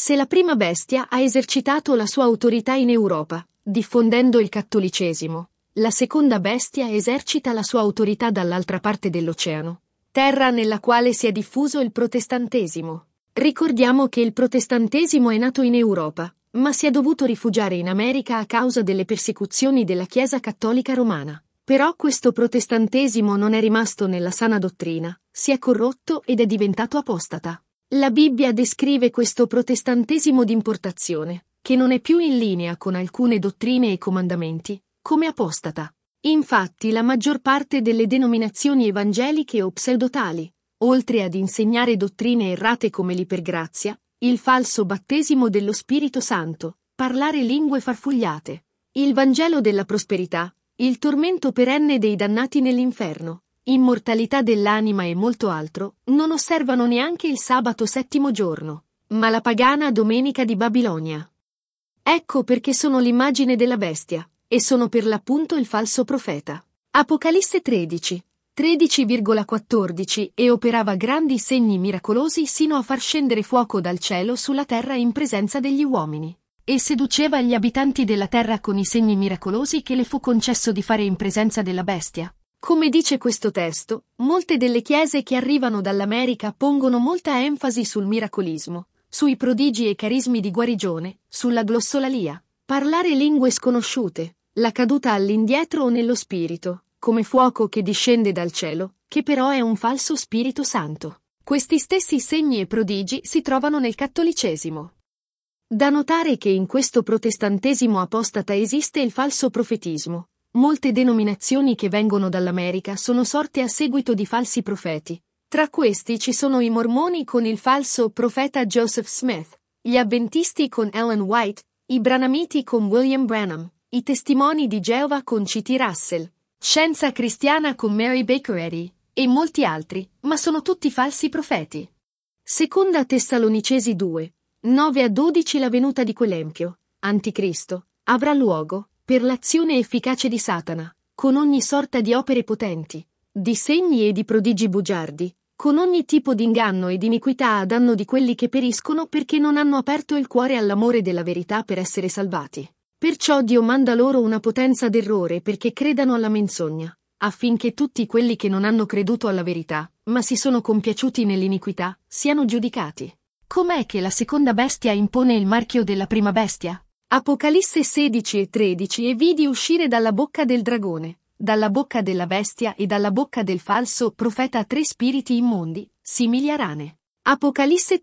Se la prima bestia ha esercitato la sua autorità in Europa, diffondendo il cattolicesimo, la seconda bestia esercita la sua autorità dall'altra parte dell'oceano, terra nella quale si è diffuso il protestantesimo. Ricordiamo che il protestantesimo è nato in Europa, ma si è dovuto rifugiare in America a causa delle persecuzioni della Chiesa cattolica romana. Però questo protestantesimo non è rimasto nella sana dottrina, si è corrotto ed è diventato apostata. La Bibbia descrive questo protestantesimo d'importazione, che non è più in linea con alcune dottrine e comandamenti, come apostata. Infatti la maggior parte delle denominazioni evangeliche o pseudotali, oltre ad insegnare dottrine errate come l'ipergrazia, il falso battesimo dello Spirito Santo, parlare lingue farfugliate, il Vangelo della prosperità, il tormento perenne dei dannati nell'inferno, immortalità dell'anima e molto altro, non osservano neanche il sabato settimo giorno, ma la pagana domenica di Babilonia. Ecco perché sono l'immagine della bestia, e sono per l'appunto il falso profeta. Apocalisse 13,14 e operava grandi segni miracolosi sino a far scendere fuoco dal cielo sulla terra in presenza degli uomini. E seduceva gli abitanti della terra con i segni miracolosi che le fu concesso di fare in presenza della bestia. Come dice questo testo, molte delle chiese che arrivano dall'America pongono molta enfasi sul miracolismo, sui prodigi e carismi di guarigione, sulla glossolalia, parlare lingue sconosciute, la caduta all'indietro o nello spirito, come fuoco che discende dal cielo, che però è un falso Spirito Santo. Questi stessi segni e prodigi si trovano nel cattolicesimo. Da notare che in questo protestantesimo apostata esiste il falso profetismo. Molte denominazioni che vengono dall'America sono sorte a seguito di falsi profeti. Tra questi ci sono i mormoni con il falso profeta Joseph Smith, gli avventisti con Ellen White, i branamiti con William Branham, i testimoni di Geova con C.T. Russell, Scienza Cristiana con Mary Baker Eddy, e molti altri, ma sono tutti falsi profeti. Seconda Tessalonicesi 2. 9-12 La venuta di quell'empio, anticristo, avrà luogo, per l'azione efficace di Satana, con ogni sorta di opere potenti, di segni e di prodigi bugiardi, con ogni tipo di inganno e di iniquità a danno di quelli che periscono perché non hanno aperto il cuore all'amore della verità per essere salvati. Perciò Dio manda loro una potenza d'errore perché credano alla menzogna, affinché tutti quelli che non hanno creduto alla verità, ma si sono compiaciuti nell'iniquità, siano giudicati. Com'è che la seconda bestia impone il marchio della prima bestia? Apocalisse 16:13 E vidi uscire dalla bocca del dragone, dalla bocca della bestia e dalla bocca del falso profeta 3 spiriti immondi, simili a rane. Apocalisse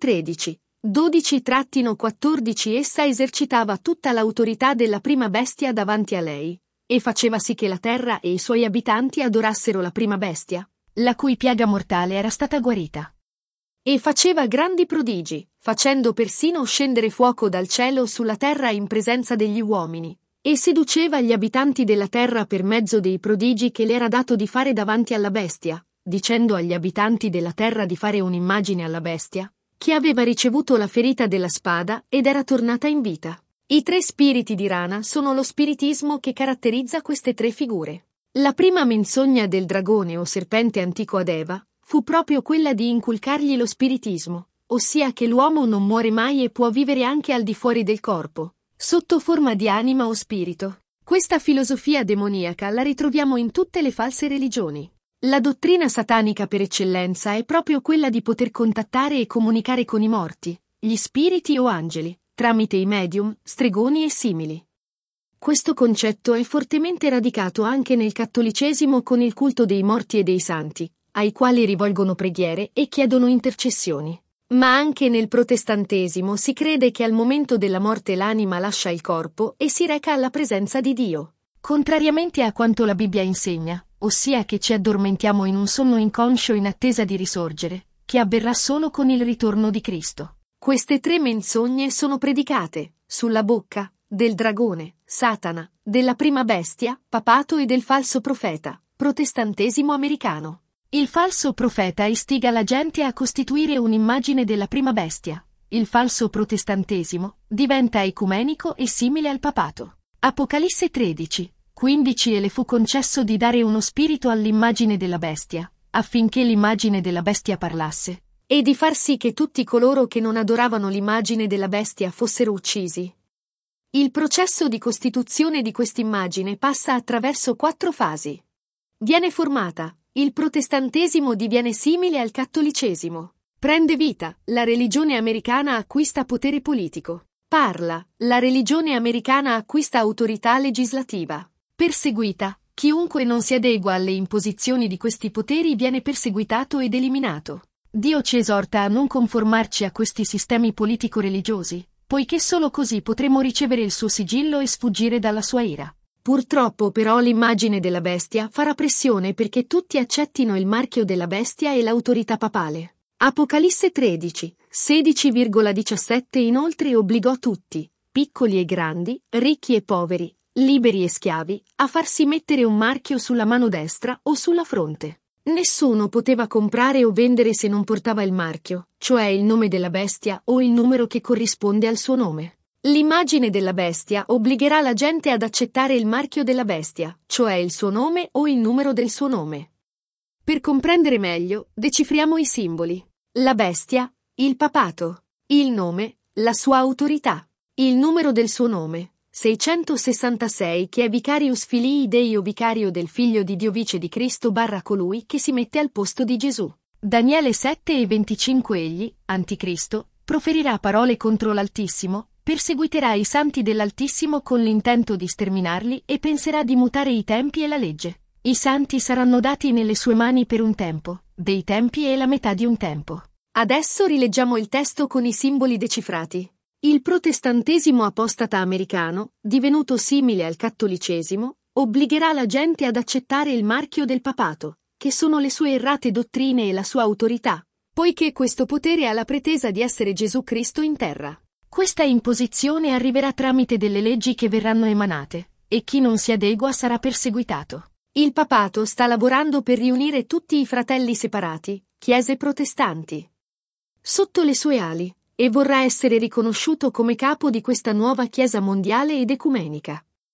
13:12-14 Essa esercitava tutta l'autorità della prima bestia davanti a lei, e faceva sì che la terra e i suoi abitanti adorassero la prima bestia, la cui piaga mortale era stata guarita. E faceva grandi prodigi, facendo persino scendere fuoco dal cielo sulla terra in presenza degli uomini, e seduceva gli abitanti della terra per mezzo dei prodigi che le era dato di fare davanti alla bestia, dicendo agli abitanti della terra di fare un'immagine alla bestia, che aveva ricevuto la ferita della spada ed era tornata in vita. I 3 spiriti di rana sono lo spiritismo che caratterizza queste 3 figure. La prima menzogna del dragone o serpente antico ad Eva fu proprio quella di inculcargli lo spiritismo, ossia che l'uomo non muore mai e può vivere anche al di fuori del corpo, sotto forma di anima o spirito. Questa filosofia demoniaca la ritroviamo in tutte le false religioni. La dottrina satanica per eccellenza è proprio quella di poter contattare e comunicare con i morti, gli spiriti o angeli, tramite i medium, stregoni e simili. Questo concetto è fortemente radicato anche nel cattolicesimo con il culto dei morti e dei santi, ai quali rivolgono preghiere e chiedono intercessioni. Ma anche nel protestantesimo si crede che al momento della morte l'anima lascia il corpo e si reca alla presenza di Dio. Contrariamente a quanto la Bibbia insegna, ossia che ci addormentiamo in un sonno inconscio in attesa di risorgere, che avverrà solo con il ritorno di Cristo. Queste 3 menzogne sono predicate, sulla bocca, del dragone, Satana, della prima bestia, papato e del falso profeta, protestantesimo americano. Il falso profeta istiga la gente a costituire un'immagine della prima bestia. Il falso protestantesimo diventa ecumenico e simile al papato. Apocalisse 13:15 E le fu concesso di dare uno spirito all'immagine della bestia, affinché l'immagine della bestia parlasse, e di far sì che tutti coloro che non adoravano l'immagine della bestia fossero uccisi. Il processo di costituzione di quest'immagine passa attraverso 4 fasi. Viene formata, il protestantesimo diviene simile al cattolicesimo. Prende vita, la religione americana acquista potere politico. Parla, la religione americana acquista autorità legislativa. Perseguita, chiunque non si adegua alle imposizioni di questi poteri viene perseguitato ed eliminato. Dio ci esorta a non conformarci a questi sistemi politico-religiosi, poiché solo così potremo ricevere il suo sigillo e sfuggire dalla sua ira. Purtroppo però l'immagine della bestia farà pressione perché tutti accettino il marchio della bestia e l'autorità papale. Apocalisse 13, 16,17 inoltre obbligò tutti, piccoli e grandi, ricchi e poveri, liberi e schiavi, a farsi mettere un marchio sulla mano destra o sulla fronte. Nessuno poteva comprare o vendere se non portava il marchio, cioè il nome della bestia o il numero che corrisponde al suo nome. L'immagine della bestia obbligherà la gente ad accettare il marchio della bestia, cioè il suo nome o il numero del suo nome. Per comprendere meglio, decifriamo i simboli. La bestia, il papato, il nome, la sua autorità, il numero del suo nome, 666 che è Vicarius Filii Dei o vicario del figlio di Dio vice di Cristo / colui che si mette al posto di Gesù. Daniele 7:25 Egli, Anticristo, proferirà parole contro l'Altissimo, perseguiterà i santi dell'Altissimo con l'intento di sterminarli e penserà di mutare i tempi e la legge. I santi saranno dati nelle sue mani per un tempo, dei tempi e la metà di un tempo. Adesso rileggiamo il testo con i simboli decifrati. Il protestantesimo apostata americano, divenuto simile al cattolicesimo, obbligherà la gente ad accettare il marchio del papato, che sono le sue errate dottrine e la sua autorità, poiché questo potere ha la pretesa di essere Gesù Cristo in terra. Questa imposizione arriverà tramite delle leggi che verranno emanate, e chi non si adegua sarà perseguitato. Il papato sta lavorando per riunire tutti i fratelli separati, chiese protestanti, sotto le sue ali, e vorrà essere riconosciuto come capo di questa nuova Chiesa mondiale ed ecumenica.